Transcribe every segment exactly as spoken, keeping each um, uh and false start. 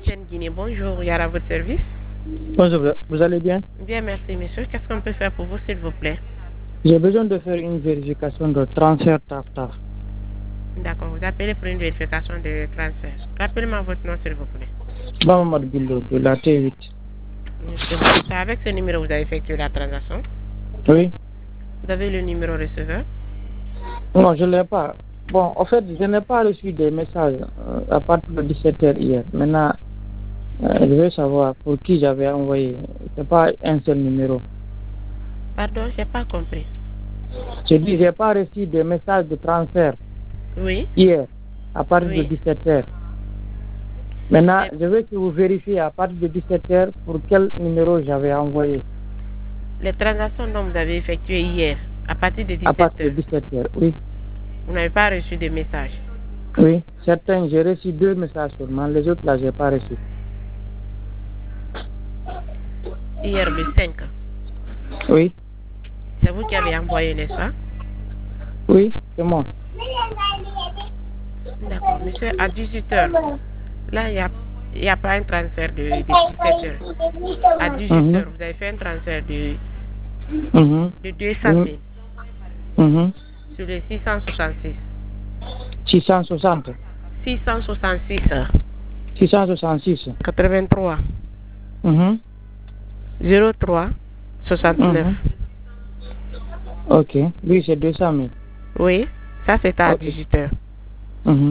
M T N Guinée, bonjour, Yara, à votre service. Bonjour, vous allez bien? Bien, merci, monsieur. Qu'est-ce qu'on peut faire pour vous, s'il vous plaît? J'ai besoin de faire une vérification de transfert TAFTA. D'accord, vous appelez pour une vérification de transfert. Rappelez-moi votre nom, s'il vous plaît. Mohamed Billo, de la T huit. Monsieur, c'est avec ce numéro que vous avez effectué la transaction? Oui. Vous avez le numéro receveur? Non, je ne l'ai pas. Bon, en fait, je n'ai pas reçu des messages euh, à partir de dix-sept heures hier. Maintenant, euh, je veux savoir pour qui j'avais envoyé. Ce n'est pas un seul numéro. Pardon, je n'ai pas compris. Je dis, je n'ai pas reçu des messages de transfert Oui. hier à partir Oui. de dix-sept heures. Maintenant, Et... je veux que vous vérifiez à partir de dix-sept heures pour quel numéro j'avais envoyé. Les transactions dont vous avez effectuées hier, à partir de dix-sept heures. À partir de dix-sept heures, oui. Vous n'avez pas reçu de messages? Oui, certains, j'ai reçu deux messages seulement, les autres là, je n'ai pas reçu. Hier, le cinq. Oui. C'est vous qui avez envoyé, n'est-ce pas? Oui, c'est moi. D'accord, monsieur, à dix-huit heures. Là, il n'y a, y a pas un transfert de, de dix-sept heures. À dix-huit heures, Mm-hmm. vous avez fait un transfert de, Mm-hmm. de deux cent mille Mm-hmm. sur les six cent soixante-six. six cent soixante. six cent soixante-six. six cent soixante-six. quatre-vingt-trois. Mm-hmm. zéro trois soixante-neuf. Mm-hmm. Ok, oui, c'est deux cent mille. Oui, ça c'est à Okay. dix-huit heures. Mm-hmm.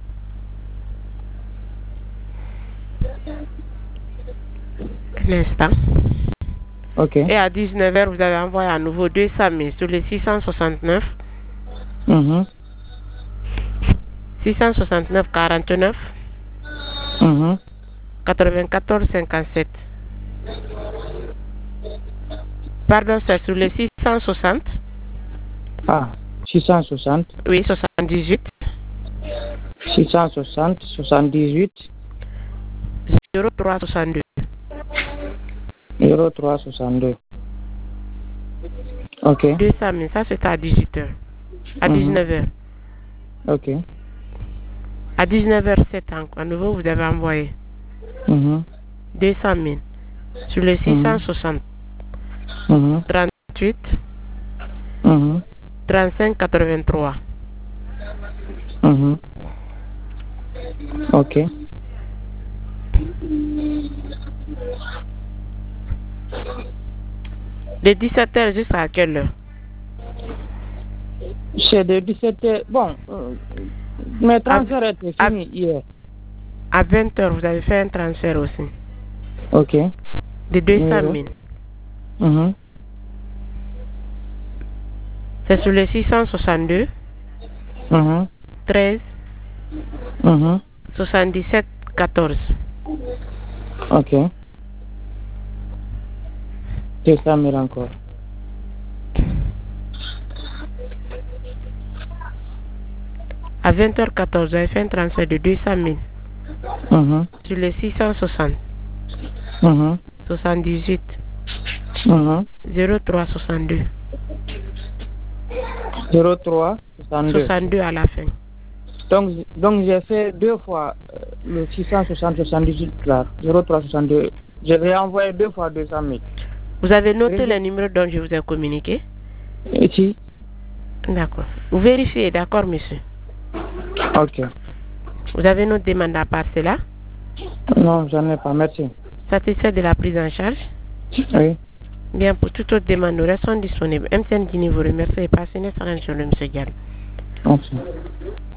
Un instant. Ok. Et à dix-neuf heures, vous avez envoyé à nouveau deux cent mille sur les six cent soixante-neuf. Mm-hmm. six cent soixante-neuf quarante-neuf. Mm-hmm. quatre-vingt-quatorze cinquante-sept. Pardon, c'est sur les six cent soixante. Ah, six cent soixante. Oui, soixante-dix-huit. six cent soixante, soixante-dix-huit. zéro trois soixante-deux. zéro trois soixante-deux. Ok. deux cent mille, ça c'est à dix-huit heures. À Mm-hmm. dix-neuf heures. Ok. À dix-neuf heures sept, à nouveau, vous avez envoyé Mm-hmm. deux cent mille sur les six cent soixante. Mm-hmm. trente-huit. Mm-hmm. trente-cinq quatre-vingt-trois. Mm-hmm. Ok. De dix-sept heures jusqu'à quelle heure? C'est de dix-sept heures. Bon, euh, mes transferts étaient finis hier. À vingt heures, vous avez fait un transfert aussi. Ok. De deux cent mille. Mm-hmm. C'est sur les six cent soixante-deux. Mm-hmm. treize. Mm-hmm. soixante-dix-sept quatorze. Ok. deux cent mille encore. À vingt heures quatorze, vous avez fait un transfert de deux cent mille. Mm-hmm. Sur les six cent soixante. Mm-hmm. soixante-dix-huit. Mm-hmm. zéro trois soixante-deux. zéro trois soixante-deux. soixante-deux à la fin. Donc, donc j'ai fait deux fois euh, le six cent soixante soixante-dix-huit là. zéro trois soixante-deux. Je vais envoyer deux fois deux cent mille. Vous avez noté Oui. les numéros dont je vous ai communiqué? Ici. D'accord. Vous vérifiez, d'accord, monsieur? Ok. Vous avez notre demande à part cela? Non, j'en ai pas. Merci. Satisfait de la prise en charge? Oui. Bien, pour toute autre demande, nous restons disponibles. M T N Guinée vous remercie et passez une excellente journée, monsieur Diallo. Merci.